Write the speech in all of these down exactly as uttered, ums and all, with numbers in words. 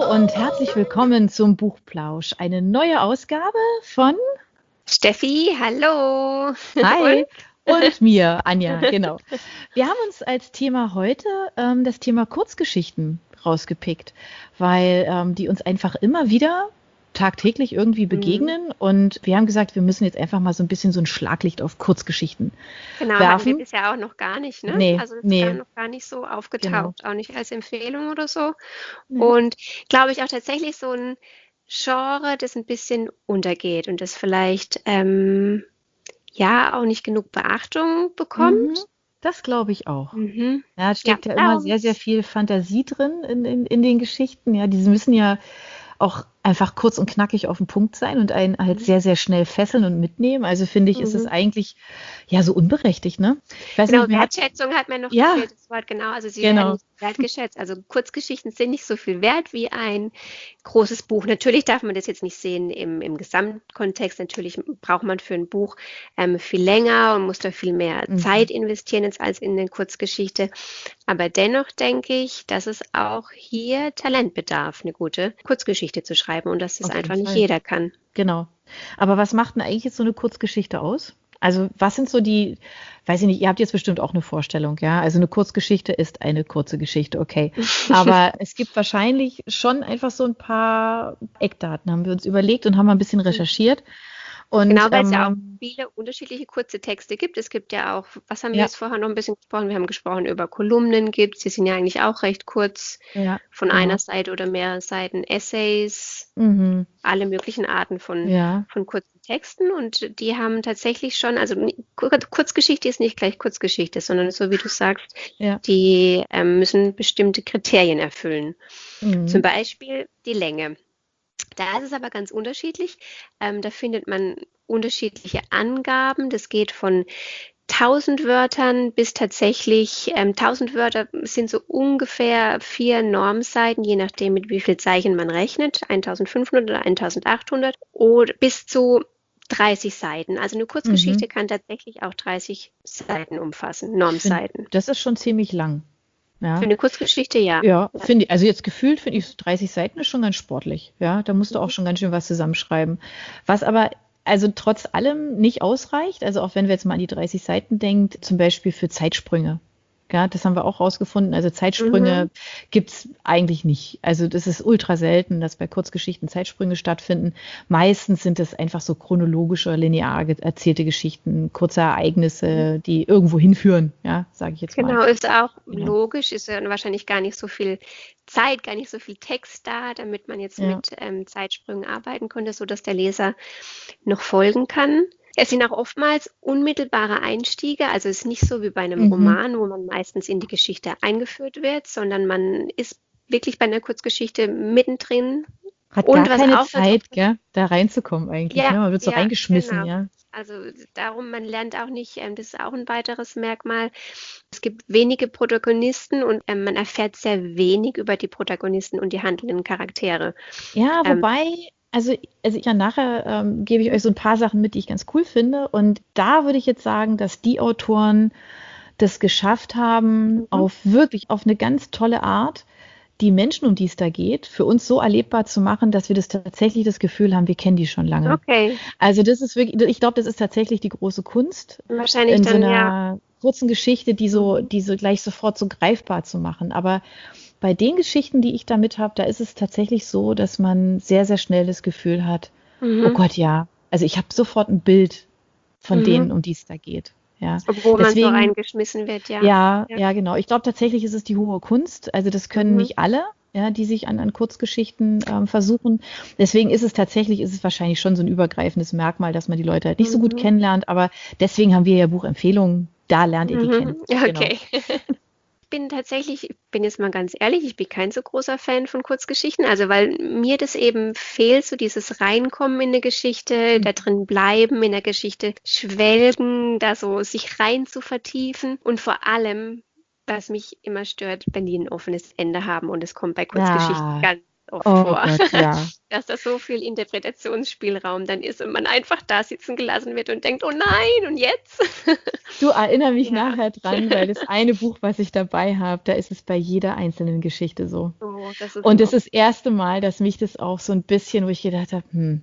und herzlich willkommen zum Buchplausch. Eine neue Ausgabe von Steffi, hallo. Hi und mir, Anja, genau. Wir haben uns als Thema heute ähm, das Thema Kurzgeschichten rausgepickt, weil ähm, die uns einfach immer wieder tagtäglich irgendwie Mhm. begegnen und wir haben gesagt, wir müssen jetzt einfach mal so ein bisschen so ein Schlaglicht auf Kurzgeschichten Genau, hatten wir werfen. bisher auch noch gar nicht, ne? Nee, Also das ist gar nee, noch gar nicht so genau. aufgetaucht, auch nicht als Empfehlung oder so. Nee. Und glaube ich auch tatsächlich so ein Genre, das ein bisschen untergeht und das vielleicht ähm, ja auch nicht genug Beachtung Mhm, bekommt. das glaube ich auch. Mhm. Ja, es Ja, steckt ja immer darum. sehr, sehr viel Fantasie drin in, in, in den Geschichten. Ja, diese müssen ja auch einfach kurz und knackig auf den Punkt sein und einen halt Mhm. sehr, sehr schnell fesseln und mitnehmen. Also finde ich, ist es Mhm. eigentlich ja so unberechtigt, ne? Ich weiß Genau, nicht, mir hat, Wertschätzung hat mir noch ja, gefehlt, das Wort, genau. Also sie werden genau. nicht wertgeschätzt. Also Kurzgeschichten sind nicht so viel wert wie ein großes Buch. Natürlich darf man das jetzt nicht sehen im, im Gesamtkontext. Natürlich braucht man für ein Buch ähm, viel länger und muss da viel mehr Mhm. Zeit investieren jetzt als in eine Kurzgeschichte. Aber dennoch denke ich, dass es auch hier Talent bedarf, eine gute Kurzgeschichte zu schreiben und dass das Auf jeden einfach nicht Fall. jeder kann. Genau. Aber was macht denn eigentlich jetzt so eine Kurzgeschichte aus? Also was sind so die, weiß ich nicht, ihr habt jetzt bestimmt auch eine Vorstellung, ja? Also eine Kurzgeschichte ist eine kurze Geschichte, okay. Aber es gibt wahrscheinlich schon einfach so ein paar Eckdaten, haben wir uns überlegt und haben mal ein bisschen recherchiert. Und Genau, weil es ja auch ähm, viele unterschiedliche kurze Texte gibt. Es gibt ja auch, was haben wir ja, jetzt vorher noch ein bisschen gesprochen? Wir haben gesprochen über Kolumnen gibt's, die sind ja eigentlich auch recht kurz, ja, von einer genau. Seite oder mehreren Seiten, Essays, Mhm. alle möglichen Arten von, Ja, von kurzen Texten und die haben tatsächlich schon, also ni- Kur- Kurzgeschichte ist nicht gleich Kurzgeschichte, sondern so wie du sagst, ja. die ähm, müssen bestimmte Kriterien erfüllen. Zum Mhm. Beispiel die Länge. Da ist es aber ganz unterschiedlich. Ähm, da findet man unterschiedliche Angaben. Das geht von tausend Wörtern bis tatsächlich, ähm, tausend Wörter sind so ungefähr vier Normseiten, je nachdem, mit wie viel Zeichen man rechnet, eintausendfünfhundert oder eintausendachthundert oder bis zu dreißig Seiten. Also eine Mhm. Kurzgeschichte kann tatsächlich auch dreißig Seiten umfassen, Ich finde, Normseiten. das ist schon ziemlich lang. Für Ja. eine Kurzgeschichte ja. Ja, Ja. finde ich, also jetzt gefühlt finde ich so dreißig Seiten ist schon ganz sportlich. Ja, da musst du auch Mhm. schon ganz schön was zusammenschreiben. Was aber also trotz allem nicht ausreicht, also auch wenn wir jetzt mal an die dreißig Seiten denkt, zum Beispiel für Zeitsprünge. Ja, das haben wir auch rausgefunden. Also Mhm. Zeitsprünge gibt's eigentlich nicht. Also das ist ultra selten, dass bei Kurzgeschichten Zeitsprünge stattfinden. Meistens sind es einfach so chronologische, linear ge- erzählte Geschichten, kurze Ereignisse, die irgendwo hinführen, ja, sage ich jetzt mal. Genau, ist auch Genau. logisch, ist ja wahrscheinlich gar nicht so viel Zeit, gar nicht so viel Text da, damit man jetzt Ja. mit ähm, Zeitsprüngen arbeiten konnte, so dass der Leser noch folgen kann. Es sind auch oftmals unmittelbare Einstiege, also es ist nicht so wie bei einem Mhm. Roman, wo man meistens in die Geschichte eingeführt wird, sondern man ist wirklich bei einer Kurzgeschichte mittendrin. Hat gar Und was keine auch ganz oft Zeit, gell, da reinzukommen eigentlich, ja, ne? Man wird so ja, reingeschmissen, genau. ja. Also darum, man lernt auch nicht, ähm, das ist auch ein weiteres Merkmal. Es gibt wenige Protagonisten und ähm, man erfährt sehr wenig über die Protagonisten und die handelnden Charaktere. Ja, Ähm, wobei, also, also ja, nachher ähm, gebe ich euch so ein paar Sachen mit, die ich ganz cool finde. Und da würde ich jetzt sagen, dass die Autoren das geschafft haben, mhm, auf wirklich auf eine ganz tolle Art, die Menschen, um die es da geht, für uns so erlebbar zu machen, dass wir das tatsächlich das Gefühl haben, wir kennen die schon lange. okay, Also das ist wirklich, ich glaube, das ist tatsächlich die große Kunst, wahrscheinlich in so dann ja. einer kurzen Geschichte, die so, Mhm, die so gleich sofort so greifbar zu machen. Aber bei den Geschichten, die ich da mit habe, da ist es tatsächlich so, dass man sehr, sehr schnell das Gefühl hat, oh mhm, Gott, ja. Also ich habe sofort ein Bild von mhm. denen, um die es da geht. Ja, Obwohl man so deswegen, reingeschmissen wird, ja. ja, Ja. ja, genau. Ich glaube tatsächlich ist es die hohe Kunst. Also das können Mhm, nicht alle, ja, die sich an, an Kurzgeschichten ähm, versuchen. Deswegen ist es tatsächlich, ist es wahrscheinlich schon so ein übergreifendes Merkmal, dass man die Leute halt nicht so gut mhm, kennenlernt. Aber deswegen haben wir ja Buchempfehlungen. Da lernt ihr die kennen. mhm. Genau. Okay. Bin tatsächlich, ich bin jetzt mal ganz ehrlich, ich bin kein so großer Fan von Kurzgeschichten, also weil mir das eben fehlt, so dieses Reinkommen in 'ne Geschichte, da Mhm. drin bleiben, in der Geschichte schwelgen, da so sich rein zu vertiefen und vor allem, was mich immer stört, wenn die ein offenes Ende haben und es kommt bei Kurzgeschichten Ja. ganz oft Oh vor, Gott, ja. dass da so viel Interpretationsspielraum dann ist und man einfach da sitzen gelassen wird und denkt: „Oh nein, und jetzt?“ Du, erinnere mich Ja. nachher dran, weil das eine Buch, was ich dabei habe, da ist es bei jeder einzelnen Geschichte so. Oh, das ist Und das noch. ist das erste Mal, dass mich das auch so ein bisschen, wo ich gedacht habe, hm,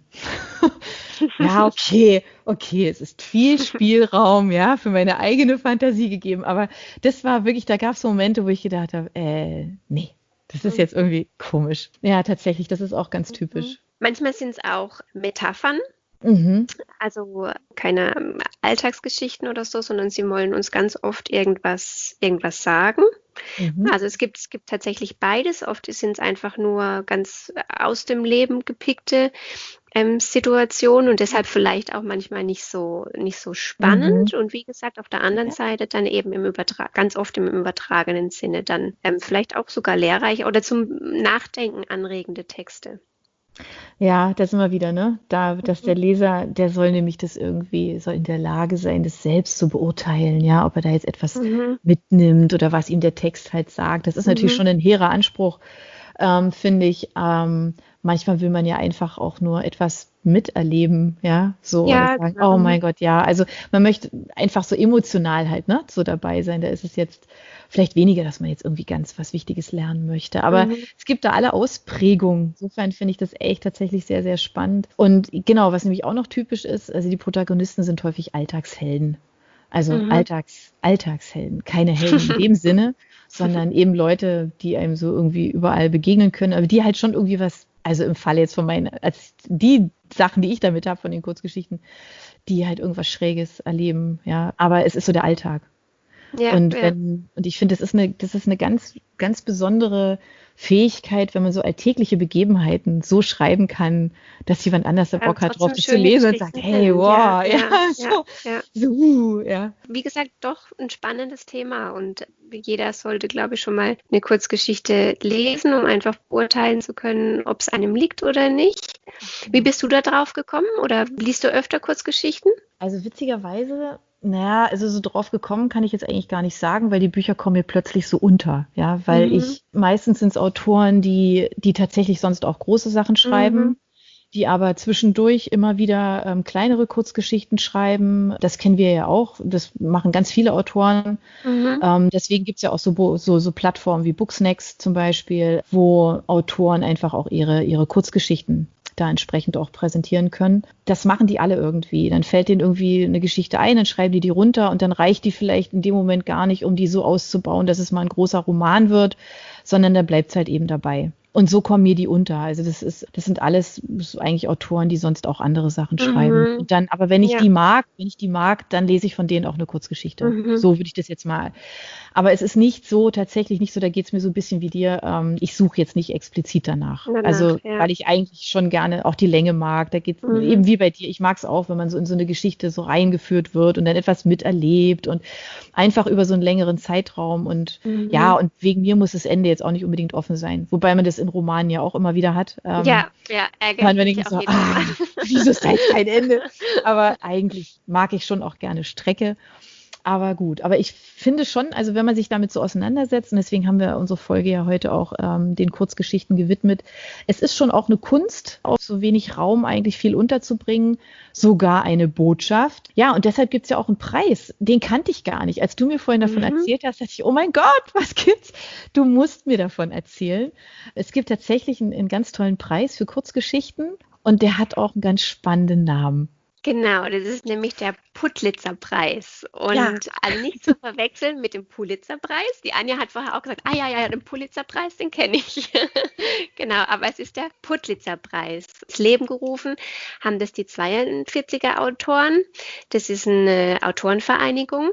ja, okay, okay, es ist viel Spielraum, ja, für meine eigene Fantasie gegeben. Aber das war wirklich, da gab es Momente, wo ich gedacht habe, äh, nee, das ist jetzt irgendwie komisch. Ja, tatsächlich, das ist auch ganz Mhm. typisch. Manchmal sind es auch Metaphern, Mhm. also keine ähm, Alltagsgeschichten oder so, sondern sie wollen uns ganz oft irgendwas, irgendwas sagen. Mhm. Also es gibt, es gibt tatsächlich beides. Oft sind es einfach nur ganz aus dem Leben gepickte ähm, Situationen und deshalb vielleicht auch manchmal nicht so, nicht so Mhm. spannend. Und wie gesagt, auf der anderen Seite dann eben im Übertrag, ganz oft im übertragenen Sinne dann ähm, vielleicht auch sogar lehrreich oder zum Nachdenken anregende Texte. Ja, da sind wir wieder, ne? Da, dass der Mhm. Leser, der soll nämlich das irgendwie, soll in der Lage sein, das selbst zu beurteilen, ja, ob er da jetzt etwas Mhm. mitnimmt oder was ihm der Text halt sagt. Das ist natürlich Mhm. schon ein hehrer Anspruch, ähm, finde ich. Ähm, manchmal will man ja einfach auch nur etwas miterleben, ja, so oder Ja, sagen, genau. oh Mhm. mein Gott, ja. Also man möchte einfach so emotional halt, ne, so dabei sein. Da ist es jetzt vielleicht weniger, dass man jetzt irgendwie ganz was Wichtiges lernen möchte. Aber Mhm. es gibt da alle Ausprägungen. Insofern finde ich das echt tatsächlich sehr, sehr spannend. Und genau, was nämlich auch noch typisch ist, also die Protagonisten sind häufig Alltagshelden. Also Mhm. Alltags, Alltagshelden, keine Helden in dem Sinne, sondern eben Leute, die einem so irgendwie überall begegnen können, aber die halt schon irgendwie was, also im Falle jetzt von meinen, als die Sachen, die ich damit habe, von den Kurzgeschichten, die halt irgendwas Schräges erleben, ja. Aber es ist so der Alltag. Ja, Und ja. wenn, und ich finde, das ist eine, das ist eine ganz, ganz besondere Fähigkeit, wenn man so alltägliche Begebenheiten so schreiben kann, dass jemand anders da Ähm, Bock hat, drauf trotzdem das zu schöne lesen und sagt, Geschichten hey, sind. Ja, wow, ja, ja, ja, so, ja. so, uh, ja. Wie gesagt, doch ein spannendes Thema und jeder sollte, glaube ich, schon mal eine Kurzgeschichte lesen, um einfach beurteilen zu können, ob es einem liegt oder nicht. Wie Genau. bist du da drauf gekommen oder liest du öfter Kurzgeschichten? Also witzigerweise, naja, also so drauf gekommen kann ich jetzt eigentlich gar nicht sagen, weil die Bücher kommen mir plötzlich so unter, ja, weil Mhm, ich, meistens sind es Autoren, die, die tatsächlich sonst auch große Sachen mhm, schreiben, die aber zwischendurch immer wieder ähm, kleinere Kurzgeschichten schreiben. Das kennen wir ja auch, das machen ganz viele Autoren. mhm, Ähm, deswegen gibt es ja auch so, Bo- so, so Plattformen wie Booksnacks zum Beispiel, wo Autoren einfach auch ihre, ihre Kurzgeschichten da entsprechend auch präsentieren können. Das machen die alle irgendwie. Dann fällt denen irgendwie eine Geschichte ein, dann schreiben die die runter und dann reicht die vielleicht in dem Moment gar nicht, um die so auszubauen, dass es mal ein großer Roman wird, sondern da bleibt es halt eben dabei. Und so kommen mir die unter. Also das ist, das sind alles so eigentlich Autoren, die sonst auch andere Sachen schreiben. mhm. Und dann, aber wenn ich Ja, die mag, wenn ich die mag, dann lese ich von denen auch eine Kurzgeschichte. mhm. So würde ich das jetzt mal. Aber es ist nicht so, tatsächlich nicht so, da geht es mir so ein bisschen wie dir. Ähm, ich suche jetzt nicht explizit danach. Danach, Also, ja. weil ich eigentlich schon gerne auch die Länge mag. Da geht es Mhm, eben wie bei dir. Ich mag es auch, wenn man so in so eine Geschichte so reingeführt wird und dann etwas miterlebt und einfach über so einen längeren Zeitraum. Und ja, mhm. und wegen mir muss das Ende jetzt auch nicht unbedingt offen sein. Wobei man das in Romanen ja auch immer wieder hat. Ähm, Ja, ja, kann ärgert man denken mich auch so, jedes Mal. ah, wieso ist da jetzt kein Ende? Aber eigentlich mag ich schon auch gerne Strecke. Aber gut, aber ich finde schon, also wenn man sich damit so auseinandersetzt, und deswegen haben wir unsere Folge ja heute auch ähm, den Kurzgeschichten gewidmet, es ist schon auch eine Kunst, auf so wenig Raum eigentlich viel unterzubringen, sogar eine Botschaft. Ja, und deshalb gibt es ja auch einen Preis, den kannte ich gar nicht. Als du mir vorhin davon Mhm. erzählt hast, dachte ich, oh mein Gott, was gibt's? Du musst mir davon erzählen. Es gibt tatsächlich einen, einen ganz tollen Preis für Kurzgeschichten und der hat auch einen ganz spannenden Namen. Genau, das ist nämlich der Pulitzerpreis. Ja. Und also nicht zu verwechseln mit dem Pulitzerpreis. Die Anja hat vorher auch gesagt, ah ja, ja, den Pulitzerpreis, den kenne ich. Genau, aber es ist der Pulitzerpreis. Ins Leben gerufen haben das die zweiundvierziger Autoren. Das ist eine Autorenvereinigung.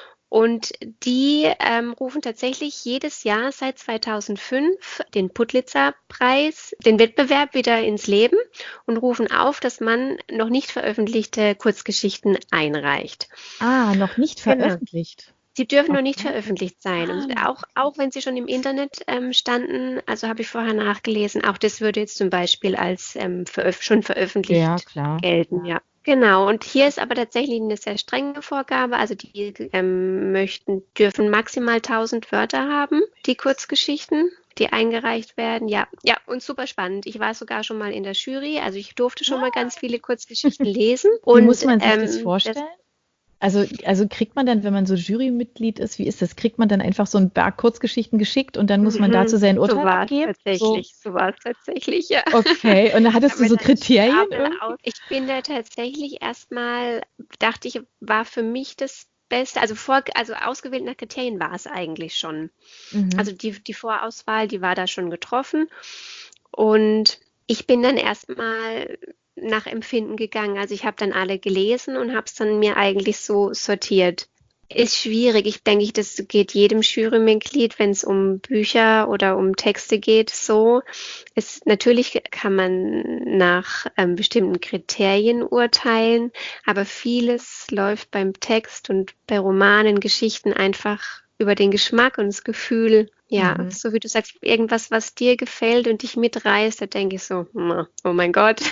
Und die ähm, rufen tatsächlich jedes Jahr seit zweitausendfünf den Pulitzerpreis, den Wettbewerb wieder ins Leben und rufen auf, dass man noch nicht veröffentlichte Kurzgeschichten einreicht. Ah, noch nicht Genau. veröffentlicht. Sie dürfen noch nicht Okay. veröffentlicht sein. Ah, Und auch, auch wenn sie schon im Internet ähm, standen, also habe ich vorher nachgelesen, auch das würde jetzt zum Beispiel als ähm, veröf schon ja, veröffentlicht klar. gelten, ja. Genau, und hier ist aber tatsächlich eine sehr strenge Vorgabe. Also die ähm, möchten, dürfen maximal tausend Wörter haben, die Kurzgeschichten, die eingereicht werden. Ja, ja, und super spannend. Ich war sogar schon mal in der Jury, also ich durfte schon mal ganz viele Kurzgeschichten lesen. Wie muss Und man sich das ähm, das vorstellen? Also, also kriegt man dann, wenn man so Jurymitglied ist, wie ist das? Kriegt man dann einfach so ein Berg Kurzgeschichten geschickt und dann muss man dazu Mhm. sein So Urteil war es abgeben? So, tatsächlich, so war es tatsächlich, ja. okay. Und dann Ich hattest habe du mir so dann die Kriterien Stapel irgendwie? aus ich bin da tatsächlich erstmal dachte ich, war für mich das Beste also vor also ausgewählt nach Kriterien war es eigentlich schon. Mhm. Also die die Vorauswahl, die war da schon getroffen und ich bin dann erstmal nach Empfinden gegangen. Also, ich habe dann alle gelesen und habe es dann mir eigentlich so sortiert. Ist schwierig. Ich denke, ich das geht jedem Jurymitglied, wenn es um Bücher oder um Texte geht, so. Es natürlich kann man nach, ähm, bestimmten Kriterien urteilen, aber vieles läuft beim Text und bei Romanen, Geschichten einfach über den Geschmack und das Gefühl. Ja, Mhm. so wie du sagst, irgendwas, was dir gefällt und dich mitreißt, da denke ich so: „Hm, oh mein Gott."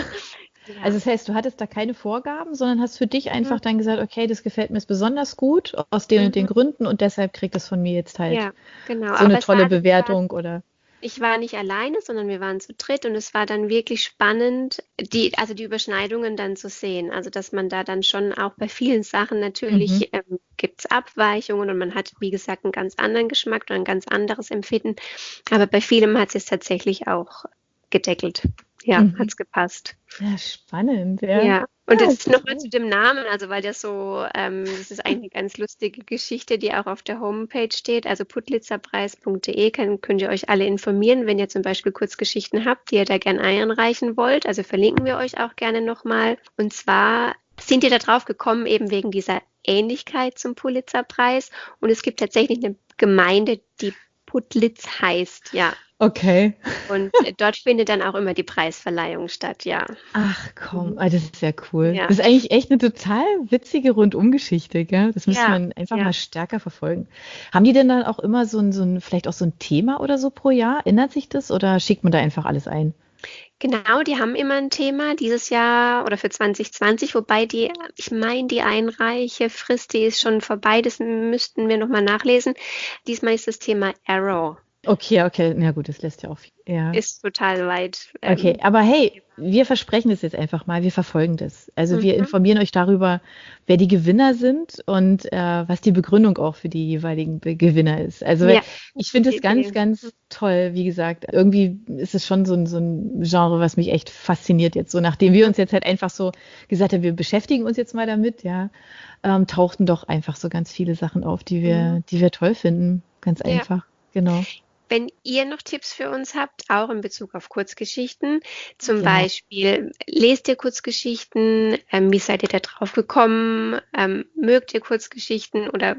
Also Ja. das heißt, du hattest da keine Vorgaben, sondern hast für dich Mhm. einfach dann gesagt, okay, das gefällt mir jetzt besonders gut aus den und den Mhm. Gründen und deshalb kriegt es von mir jetzt halt Ja, genau. so eine Aber es war tolle also ich war Bewertung oder. ich war nicht alleine, sondern wir waren zu dritt und es war dann wirklich spannend, die also die Überschneidungen dann zu sehen. Also, dass man da dann schon auch bei vielen Sachen Mhm. natürlich, ähm, gibt's Abweichungen und man hat, wie gesagt, 'n ganz anderen Geschmack oder 'n ganz anderes Empfinden. Aber bei vielem hat sie's tatsächlich auch gedeckelt. Ja, Mhm. hat's gepasst. Ja, spannend, ja. Ja, und Ja, jetzt noch mal zu toll. dem Namen, also, weil der so ähm, das ist eigentlich 'ne ganz lustige Geschichte, die auch auf der Homepage steht. Also, pulitzerpreis punkt de kann könnt ihr euch alle informieren, wenn ihr zum Beispiel Kurzgeschichten habt, die ihr da gern einreichen wollt. Also, verlinken wir euch auch gerne noch mal. Und zwar sind wir da drauf gekommen, eben wegen dieser Ähnlichkeit zum Pulitzerpreis. Und es gibt tatsächlich 'ne Gemeinde, die Putlitz heißt, ja. Okay. Und, äh, dort findet dann auch immer die Preisverleihung statt, ja. Ach komm, Mhm. ah, das ist ja cool. Ja. Das ist eigentlich echt eine total witzige Rundumgeschichte, gell? Das müsste Ja, man einfach ja. mal stärker verfolgen. Haben die denn dann auch immer so ein so 'n vielleicht auch so ein Thema oder so pro Jahr? Ändert sich das oder schickt man da einfach alles ein? Genau, die haben immer 'n Thema dieses Jahr oder für zwanzig zwanzig, wobei die ich meine, die Einreichefrist, die ist schon vorbei, das müssten wir noch mal nachlesen. Diesmal ist das Thema Arrow. Okay, okay. Na gut, das lässt ja auch viel ja. Ist total weit, Okay, ähm, aber hey, Thema. wir versprechen das jetzt einfach mal, wir verfolgen das. Also, wir Mhm, informieren euch darüber, wer die Gewinner sind und, äh, was die Begründung auch für die jeweiligen Be Gewinner ist. Also, weil ja, ich finde gute es ganz, Idee. Mhm, ganz toll. Wie gesagt, irgendwie ist es schon so ein so 'n Genre, was mich echt fasziniert jetzt so, nachdem wir mhm, uns jetzt halt einfach so gesagt haben, wir beschäftigen uns jetzt mal damit, ja, ähm, tauchten doch einfach so ganz viele Sachen auf, die mhm. wir die wir toll finden. Ganz Ja. einfach, genau. Wenn ihr noch Tipps für uns habt, auch in Bezug auf Kurzgeschichten, zum Genau. Beispiel, lest ihr Kurzgeschichten? Ähm, wie seid ihr da drauf gekommen? Ähm, mögt ihr Kurzgeschichten oder,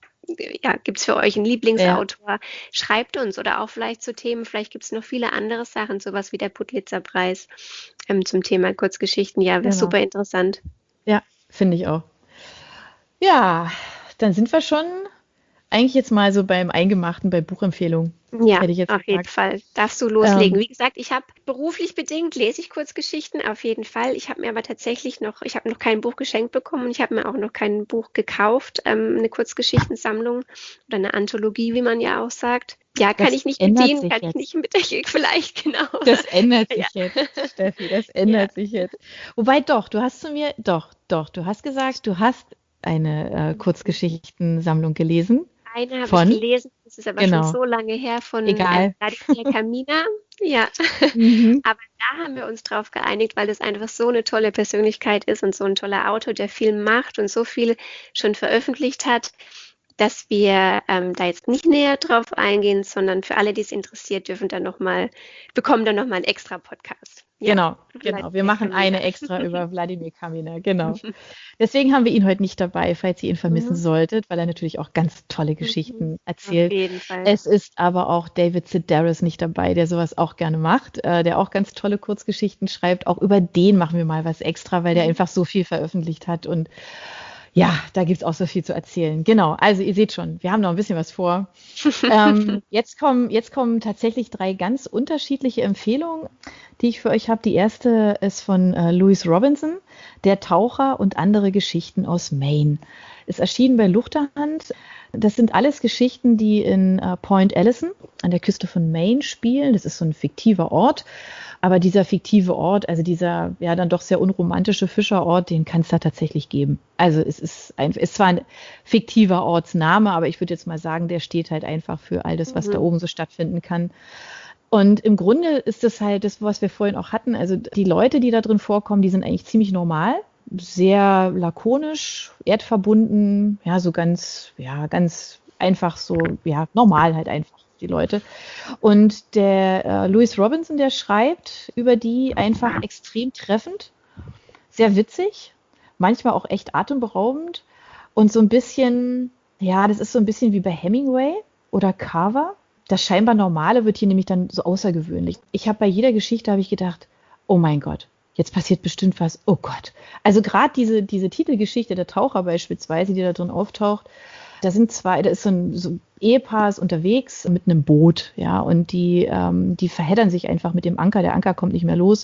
äh, ja, gibt's für euch 'n Ja, Lieblingsautor? Schreibt uns oder auch vielleicht zu Themen vielleicht gibt's noch viele andere Sachen, so was wie der Pulitzerpreis, ähm, zum Thema Kurzgeschichten. Ja, wäre genau. super interessant. Ja, finde ich auch. Ja, dann sind wir schon eigentlich jetzt mal so beim Eingemachten, bei Buchempfehlungen, Ja, hätte ich jetzt auf jeden gesagt. Fall. Darfst du loslegen. Ähm, Wie gesagt, ich habe beruflich bedingt lese ich Kurzgeschichten, auf jeden Fall. Ich habe mir aber tatsächlich noch ich habe noch kein Buch geschenkt bekommen und ich habe mir auch noch kein Buch gekauft, ähm, 'ne Kurzgeschichtensammlung oder 'ne Anthologie, wie man ja auch sagt. Ja, kann das ich nicht ändert bedienen, sich kann ich jetzt. nicht mit vielleicht, genau. Das ändert Ja. sich jetzt, Steffi, das Ja. ändert sich jetzt. Wobei doch, du hast zu mir doch, doch, du hast gesagt, du hast eine, äh, Mhm. Kurzgeschichtensammlung gelesen Eine habe ich von gelesen, das ist aber schon genau, so lange her, von, ähm, egal. Wladimir Kaminer. Ja, Mhm, aber da haben wir uns drauf geeinigt, weil das einfach so 'ne tolle Persönlichkeit ist und so 'n toller Autor, der viel macht und so viel schon veröffentlicht hat, dass wir, ähm, da jetzt nicht näher drauf eingehen, sondern für alle, die's interessiert, dürfen dann noch mal bekommen dann noch mal 'n extra Podcast. Ja, genau, genau. Wir Wladimir machen eine Kaminer. extra über Wladimir Kaminer, genau. Deswegen haben wir ihn heute nicht dabei, falls ihr ihn vermissen Mhm, solltet, weil er natürlich auch ganz tolle mhm. Geschichten Auf erzählt. jeden Fall. Es ist aber auch David Sedaris nicht dabei, der sowas auch gerne macht, äh, der auch ganz tolle Kurzgeschichten schreibt. Auch über den machen wir mal was extra, weil der Mhm. einfach so viel veröffentlicht hat und ja, da gibt's auch so viel zu erzählen. Genau, also ihr seht schon, wir haben noch ein bisschen was vor. Ähm, jetzt kommen, jetzt kommen tatsächlich drei ganz unterschiedliche Empfehlungen, die ich für euch habe. Die erste ist von äh, Louis Robinson, Der Taucher und andere Geschichten aus Maine. Ist erschienen bei Luchterhand. Das sind alles Geschichten, die in äh, Point Ellison an der Küste von Maine spielen. Das ist so ein fiktiver Ort. Aber dieser fiktive Ort, also dieser ja dann doch sehr unromantische Fischerort, den kann es da tatsächlich geben. Also es ist, ein, ist zwar ein fiktiver Ortsname, aber ich würde jetzt mal sagen, der steht halt einfach für all das, was mhm. da oben so stattfinden kann. Und im Grunde ist das halt das, was wir vorhin auch hatten. Also die Leute, die da drin vorkommen, die sind eigentlich ziemlich normal, sehr lakonisch, erdverbunden, ja, so ganz, ja, ganz einfach so, ja, normal halt einfach, die Leute. Und der äh, Louis Robinson, der schreibt über die einfach extrem treffend, sehr witzig, manchmal auch echt atemberaubend und so ein bisschen, ja, das ist so ein bisschen wie bei Hemingway oder Carver. Das scheinbar Normale wird hier nämlich dann so außergewöhnlich. Ich habe bei jeder Geschichte, habe ich gedacht, oh mein Gott, jetzt passiert bestimmt was, oh Gott. Also gerade diese, diese Titelgeschichte, der Taucher beispielsweise, die da drin auftaucht, da sind zwei, da ist so ein, so ein Ehepaar ist unterwegs mit einem Boot, ja, und die, ähm, die verheddern sich einfach mit dem Anker, der Anker kommt nicht mehr los.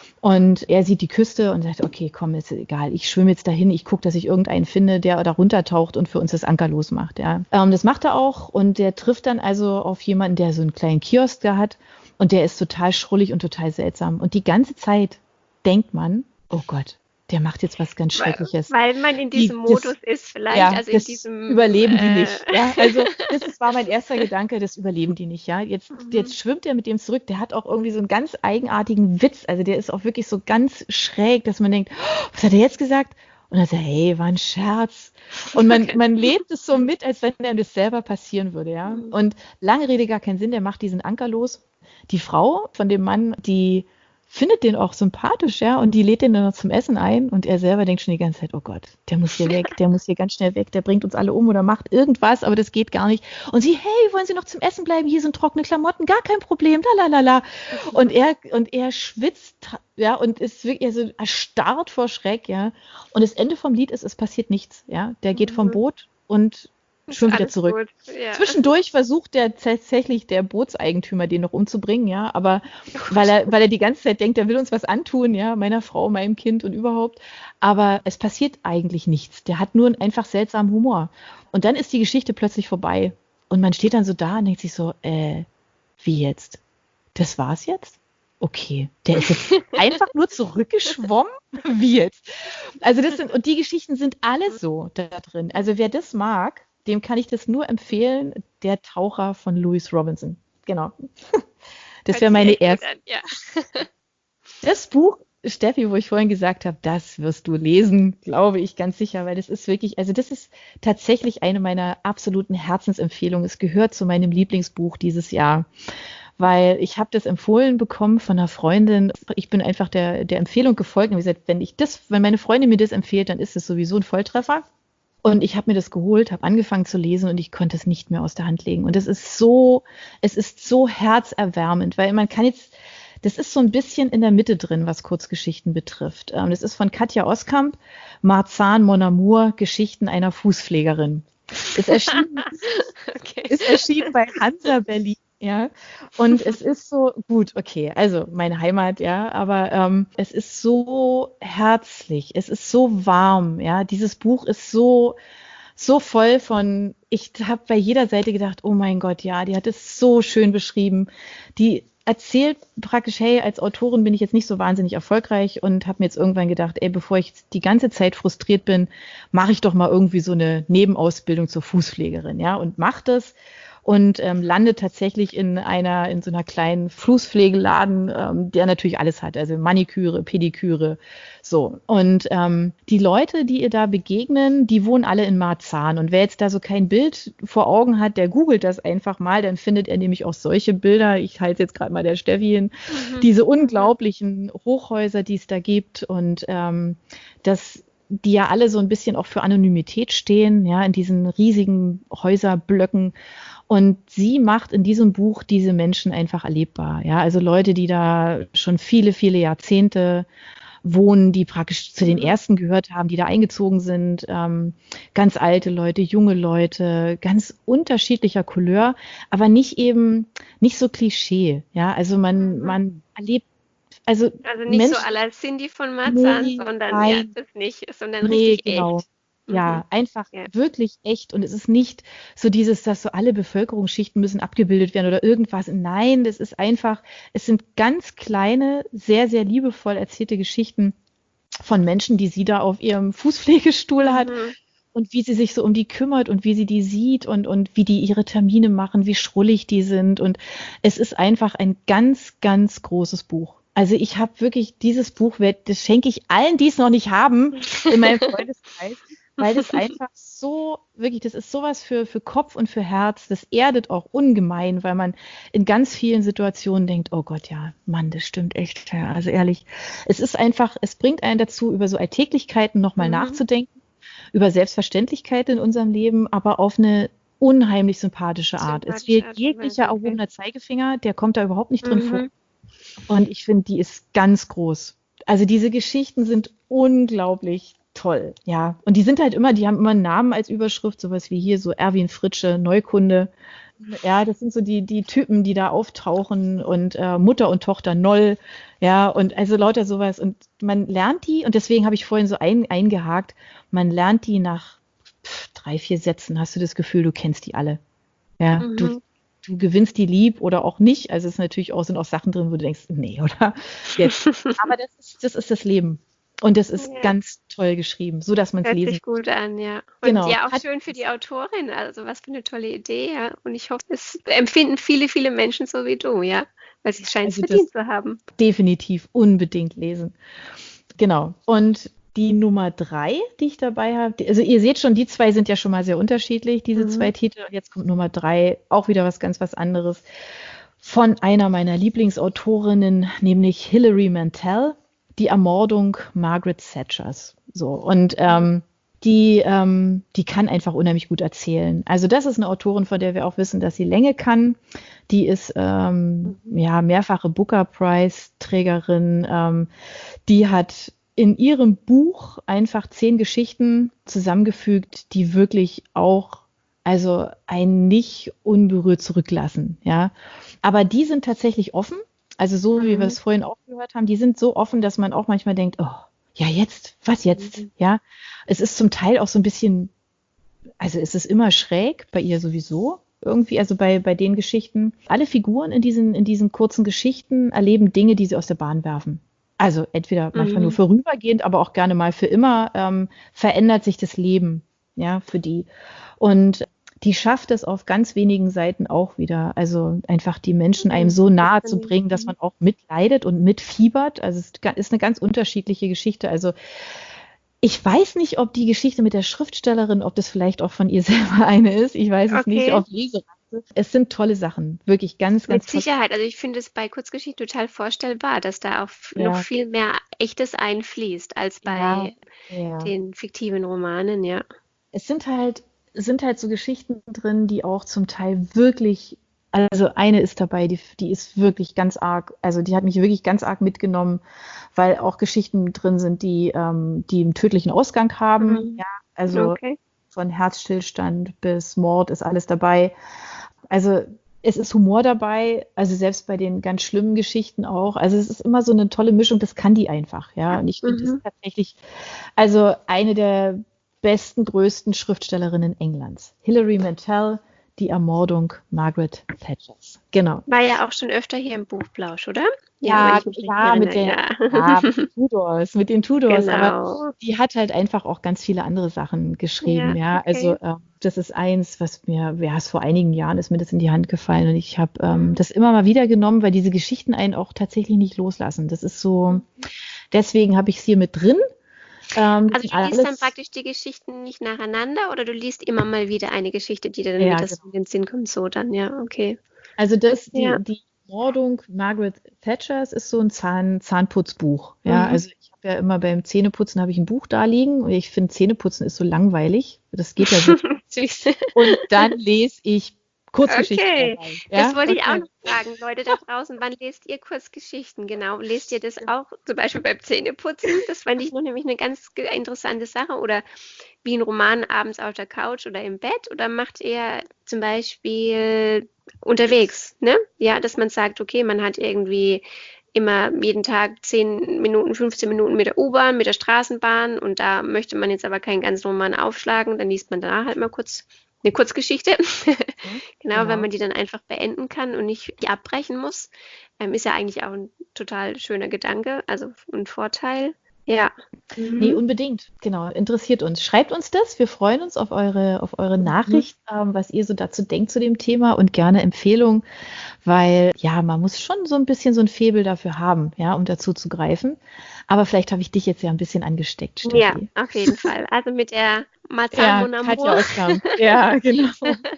Und er sieht die Küste und sagt, okay, komm, ist egal, ich schwimme jetzt dahin, ich gucke, dass ich irgendeinen finde, der da runtertaucht und für uns das Anker losmacht. Ja. Ähm, das macht er auch und der trifft dann also auf jemanden, der so einen kleinen Kiosk da hat und der ist total schrullig und total seltsam. Und die ganze Zeit denkt man, oh Gott, der macht jetzt was ganz Schreckliches. Weil, weil man in diesem die, Modus das, ist vielleicht, ja, also in das diesem... überleben die äh, nicht. Ja, also das ist, war mein erster Gedanke, das überleben die nicht. Ja, jetzt, mhm. jetzt schwimmt er mit dem zurück, der hat auch irgendwie so einen ganz eigenartigen Witz, also der ist auch wirklich so ganz schräg, dass man denkt, oh, was hat er jetzt gesagt? Und dann sagt er, hey, war ein Scherz. Und man, okay. man lebt es so mit, als wenn einem das selber passieren würde. Ja. Mhm. Und lange Rede, gar keinen Sinn, der macht diesen Anker los. Die Frau von dem Mann, die findet den auch sympathisch, ja, und die lädt den dann noch zum Essen ein und er selber denkt schon die ganze Zeit, oh Gott, der muss hier weg, der muss hier ganz schnell weg, der bringt uns alle um oder macht irgendwas, aber das geht gar nicht. Und sie, hey, wollen Sie noch zum Essen bleiben? Hier sind trockene Klamotten, gar kein Problem, lalalala. Und er, und er schwitzt, ja, und ist wirklich also erstarrt vor Schreck, ja. Und das Ende vom Lied ist, es passiert nichts, ja. Der geht vom Boot und schwimmt wieder zurück. Ja. Zwischendurch versucht der tatsächlich der Bootseigentümer, den noch umzubringen, ja, aber weil er, weil er die ganze Zeit denkt, er will uns was antun, ja, meiner Frau, meinem Kind und überhaupt. Aber es passiert eigentlich nichts. Der hat nur einen einfach seltsamen Humor. Und dann ist die Geschichte plötzlich vorbei. Und man steht dann so da und denkt sich so, äh, wie jetzt? Das war's jetzt? Okay, der ist jetzt einfach nur zurückgeschwommen? Wie jetzt? Also das sind, und die Geschichten sind alle so da drin. Also wer das mag, dem kann ich das nur empfehlen, der Taucher von Louis Robinson. Genau. Das wäre meine erste. Ja. Das Buch, Steffi, wo ich vorhin gesagt habe, das wirst du lesen, glaube ich ganz sicher, weil das ist wirklich, also das ist tatsächlich eine meiner absoluten Herzensempfehlungen. Es gehört zu meinem Lieblingsbuch dieses Jahr, weil ich habe das empfohlen bekommen von einer Freundin. Ich bin einfach der, der Empfehlung gefolgt und habe gesagt, wenn ich das, wenn meine Freundin mir das empfiehlt, dann ist es sowieso ein Volltreffer. Und ich habe mir das geholt, habe angefangen zu lesen und ich konnte es nicht mehr aus der Hand legen. Und es ist so, es ist so herzerwärmend, weil man kann jetzt, das ist so ein bisschen in der Mitte drin, was Kurzgeschichten betrifft. Das ist von Katja Oskamp, Marzahn, Mon Amour, Geschichten einer Fußpflegerin. Ist erschienen, okay. ist erschienen bei Hansa Berlin. Ja, und es ist so, gut, okay, also meine Heimat, ja, aber ähm, es ist so herzlich, es ist so warm, ja, dieses Buch ist so, so voll von, ich habe bei jeder Seite gedacht, oh mein Gott, ja, die hat es so schön beschrieben, die erzählt praktisch, hey, als Autorin bin ich jetzt nicht so wahnsinnig erfolgreich und habe mir jetzt irgendwann gedacht, ey, bevor ich die ganze Zeit frustriert bin, mache ich doch mal irgendwie so eine Nebenausbildung zur Fußpflegerin, ja, und mach das. Und ähm, landet tatsächlich in einer, in so einer kleinen Fußpflegeladen, ähm, der natürlich alles hat, also Maniküre, Pediküre, so. Und ähm, die Leute, die ihr da begegnen, die wohnen alle in Marzahn. Und wer jetzt da so kein Bild vor Augen hat, der googelt das einfach mal, dann findet er nämlich auch solche Bilder. Ich halte jetzt gerade mal der Steffi hin, mhm. diese unglaublichen Hochhäuser, die es da gibt und ähm, das die ja alle so ein bisschen auch für Anonymität stehen, ja, in diesen riesigen Häuserblöcken. Und sie macht in diesem Buch diese Menschen einfach erlebbar. Ja, also Leute, die da schon viele, viele Jahrzehnte wohnen, die praktisch zu den ersten gehört haben, die da eingezogen sind. Ähm, ganz alte Leute, junge Leute, ganz unterschiedlicher Couleur, aber nicht eben, nicht so Klischee. Ja, also man, man erlebt Also, also nicht Menschen, so à la Cindy von Marzahn, nee, sondern nein, ja, das nicht, sondern nee, richtig genau. echt. Ja, Mhm. einfach Ja. wirklich echt. Und es ist nicht so dieses, dass so alle Bevölkerungsschichten müssen abgebildet werden oder irgendwas. Nein, das ist einfach, es sind ganz kleine, sehr, sehr liebevoll erzählte Geschichten von Menschen, die sie da auf ihrem Fußpflegestuhl hat Mhm. und wie sie sich so um die kümmert und wie sie die sieht und, und wie die ihre Termine machen, wie schrullig die sind. Und es ist einfach ein ganz, ganz großes Buch. Also ich habe wirklich dieses Buch, werd- das schenke ich allen, die es noch nicht haben, in meinem Freundeskreis, weil das einfach so, wirklich, das ist sowas für, für Kopf und für Herz. Das erdet auch ungemein, weil man in ganz vielen Situationen denkt, oh Gott, ja, Mann, das stimmt echt. Ja, also ehrlich, es ist einfach, es bringt einen dazu, über so Alltäglichkeiten nochmal Mhm. nachzudenken, über Selbstverständlichkeit in unserem Leben, aber auf eine unheimlich sympathische Art. Es Sympathische fehlt Art und jeglicher Weise, okay. erhobener Zeigefinger, der kommt da überhaupt nicht drin vor. Mhm. Und ich finde, die ist ganz groß. Also diese Geschichten sind unglaublich toll, ja. Und die sind halt immer, die haben immer einen Namen als Überschrift, sowas wie hier so Erwin Fritsche, Neukunde. Ja, das sind so die, die Typen, die da auftauchen und äh, Mutter und Tochter Noll, ja, und also lauter sowas. Und man lernt die, und deswegen habe ich vorhin so ein, eingehakt, man lernt die nach pff, drei, vier Sätzen, hast du das Gefühl, du kennst die alle. Ja, du, Mhm. du gewinnst die lieb oder auch nicht. Also es ist natürlich auch, sind auch Sachen drin, wo du denkst, nee, oder jetzt. Aber das ist, das ist das Leben. Und das ist Ja, ganz toll geschrieben, so dass man es hört lesen. sich gut an, ja. Und Genau. ja, auch Hat schön für die Autorin. Also was für eine tolle Idee, ja. Und ich hoffe, es empfinden viele, viele Menschen so wie du, ja. Weil sie scheint es also verdient das zu haben. definitiv unbedingt lesen. Genau. Und die Nummer drei, die ich dabei habe, die- also ihr seht schon, die zwei sind ja schon mal sehr unterschiedlich, diese Mhm. zwei Titel. Und jetzt kommt Nummer drei, auch wieder was ganz was anderes. Von einer meiner Lieblingsautorinnen, nämlich Hilary Mantel, die Ermordung Margaret Thatchers. So, und ähm, die, ähm, die kann einfach unheimlich gut erzählen. Also das ist eine Autorin, von der wir auch wissen, dass sie Länge kann. Die ist ähm, Mhm. ja mehrfache Booker Prize Trägerin. Ähm, die hat in ihrem Buch einfach zehn Geschichten zusammengefügt, die wirklich auch also einen nicht unberührt zurücklassen, ja. Aber die sind tatsächlich offen, also so wie wir Mhm. es vorhin auch gehört haben, die sind so offen, dass man auch manchmal denkt, oh, ja jetzt, was jetzt, Mhm. ja. Es ist zum Teil auch so ein bisschen, also es ist immer schräg, bei ihr sowieso irgendwie, also bei, bei den Geschichten. Alle Figuren in diesen, in diesen kurzen Geschichten erleben Dinge, die sie aus der Bahn werfen. Also entweder manchmal nur Mhm. vorübergehend, aber auch gerne mal für immer ähm, verändert sich das Leben, ja, für die. Und die schafft es auf ganz wenigen Seiten auch wieder. Also einfach die Menschen einem Mhm. so nahe zu Interessant. bringen, dass man auch mitleidet und mitfiebert. Also es ist eine ganz unterschiedliche Geschichte. Also ich weiß nicht, ob die Geschichte mit der Schriftstellerin, ob das vielleicht auch von ihr selber eine ist. Ich weiß es nicht, Okay. auf Lesereise. Es sind tolle Sachen, wirklich ganz, ganz Mit toll. Sicherheit. Also ich finde es bei Kurzgeschichten total vorstellbar, dass da auch f- noch Ja, viel mehr Echtes einfließt als ja, bei ja. den fiktiven Romanen, ja. Es sind halt, es sind halt so Geschichten drin, die auch zum Teil wirklich, also eine ist dabei, die, die ist wirklich ganz arg, also die hat mich wirklich ganz arg mitgenommen, weil auch Geschichten drin sind, die, ähm, die einen tödlichen Ausgang haben. Mhm. Ja, also Okay. von Herzstillstand bis Mord ist alles dabei. Also es ist Humor dabei, also selbst bei den ganz schlimmen Geschichten auch. Also es ist immer so eine tolle Mischung, das kann die einfach, ja. Und ich finde es Mhm. tatsächlich, also eine der besten, größten Schriftstellerinnen Englands. Hilary Mantel, die Ermordung Margaret Thatchers. Genau. War ja auch schon öfter hier im Buchplausch, oder? Ja, wenn Ja, ich mich richtig ja, mit erinnere, der, ja. ja, mit den Tudors, mit den Tudors, aber Genau. die hat halt einfach auch ganz viele andere Sachen geschrieben, Ja, ja. Also okay. ähm, das ist eins, was mir, ja, es vor einigen Jahren ist mir das in die Hand gefallen und ich habe ähm, Mhm. das immer mal wieder genommen, weil diese Geschichten einen auch tatsächlich nicht loslassen. Das ist so, deswegen habe ich es hier mit drin. Ähm, das Also sind du liest dann alles, praktisch die Geschichten nicht nacheinander oder du liest immer mal wieder eine Geschichte, die dir dann ja, wieder so genau. in den Sinn kommt, so dann, ja, okay. Also das, Ja. die, die Mordung Margaret Thatchers ist so ein Zahn, Zahnputzbuch. Ja, Mhm. also ich habe ja immer beim Zähneputzen habe ich ein Buch da liegen und ich finde Zähneputzen ist so langweilig. Das geht ja wirklich. Süß. Und dann lese ich Kurzgeschichten Okay, dabei. das Ja, wollte ich auch okay. noch fragen, Leute da draußen, wann lest ihr Kurzgeschichten? Genau, lest ihr das auch zum Beispiel beim Zähneputzen? Das fand ich noch nämlich eine ganz ge- interessante Sache. Oder wie ein Roman abends auf der Couch oder im Bett? Oder macht ihr zum Beispiel unterwegs, ne? Ja, dass man sagt, okay, man hat irgendwie immer jeden Tag zehn Minuten, fünfzehn Minuten mit der U-Bahn, mit der Straßenbahn und da möchte man jetzt aber keinen ganzen Roman aufschlagen, dann liest man da halt mal kurz eine Kurzgeschichte. Mhm, genau, genau, wenn man die dann einfach beenden kann und nicht abbrechen muss. Ähm, ist ja eigentlich auch ein total schöner Gedanke, also ein Vorteil. Ja. Mhm. Nee, unbedingt. Genau, interessiert uns. Schreibt uns das. Wir freuen uns auf eure, auf eure Nachricht, mhm. ähm, was ihr so dazu denkt zu dem Thema und gerne Empfehlungen, weil ja, man muss schon so ein bisschen so ein Faible dafür haben, ja, um dazu zu greifen. Aber vielleicht habe ich dich jetzt ja ein bisschen angesteckt, Steffi. Ja, auf jeden Fall. Also mit der Mazal ja, Mon Amour. Katja Oskam. Ja, genau.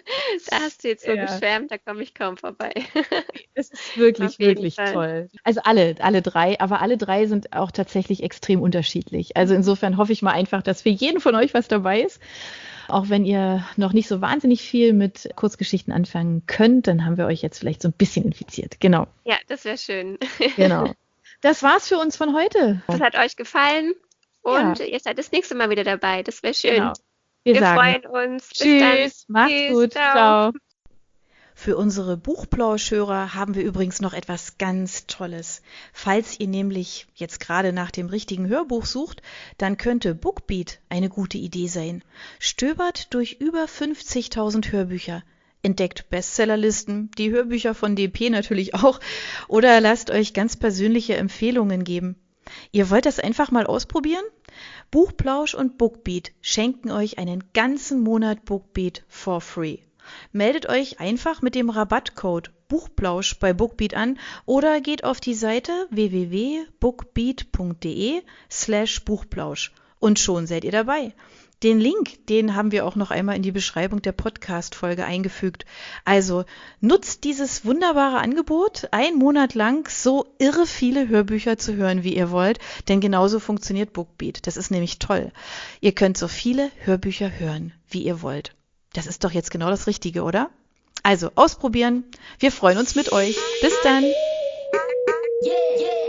Da hast du jetzt so ja. geschwärmt, da komme ich kaum vorbei. Das ist wirklich, wirklich Fall. toll. Also alle, alle drei, aber alle drei sind auch tatsächlich extrem unterschiedlich. Also insofern hoffe ich mal einfach, dass für jeden von euch was dabei ist. Auch wenn ihr noch nicht so wahnsinnig viel mit Kurzgeschichten anfangen könnt, dann haben wir euch jetzt vielleicht so ein bisschen infiziert. Genau. Ja, das wäre schön. Genau. Das war's für uns von heute. Das hat euch gefallen und ja. ihr seid das nächste Mal wieder dabei. Das wäre schön. Genau. Wir, wir freuen uns. Bis Tschüss. Dann. Macht's Tschüss. gut. Ciao. Ciao. Für unsere Buchplauschhörer haben wir übrigens noch etwas ganz Tolles. Falls ihr nämlich jetzt gerade nach dem richtigen Hörbuch sucht, dann könnte Bookbeat eine gute Idee sein. Stöbert durch über fünfzigtausend Hörbücher. Entdeckt Bestsellerlisten, die Hörbücher von D P natürlich auch, oder lasst euch ganz persönliche Empfehlungen geben. Ihr wollt das einfach mal ausprobieren? Buchplausch und Bookbeat schenken euch einen ganzen Monat Bookbeat for free. Meldet euch einfach mit dem Rabattcode Buchplausch bei Bookbeat an oder geht auf die Seite w w w punkt bookbeat punkt d e slash Buchplausch und schon seid ihr dabei. Den Link, den haben wir auch noch einmal in die Beschreibung der Podcast-Folge eingefügt. Also nutzt dieses wunderbare Angebot, einen Monat lang so irre viele Hörbücher zu hören, wie ihr wollt, denn genauso funktioniert Bookbeat. Das ist nämlich toll. Ihr könnt so viele Hörbücher hören, wie ihr wollt. Das ist doch jetzt genau das Richtige, oder? Also ausprobieren. Wir freuen uns mit euch. Bis dann. Yeah, yeah.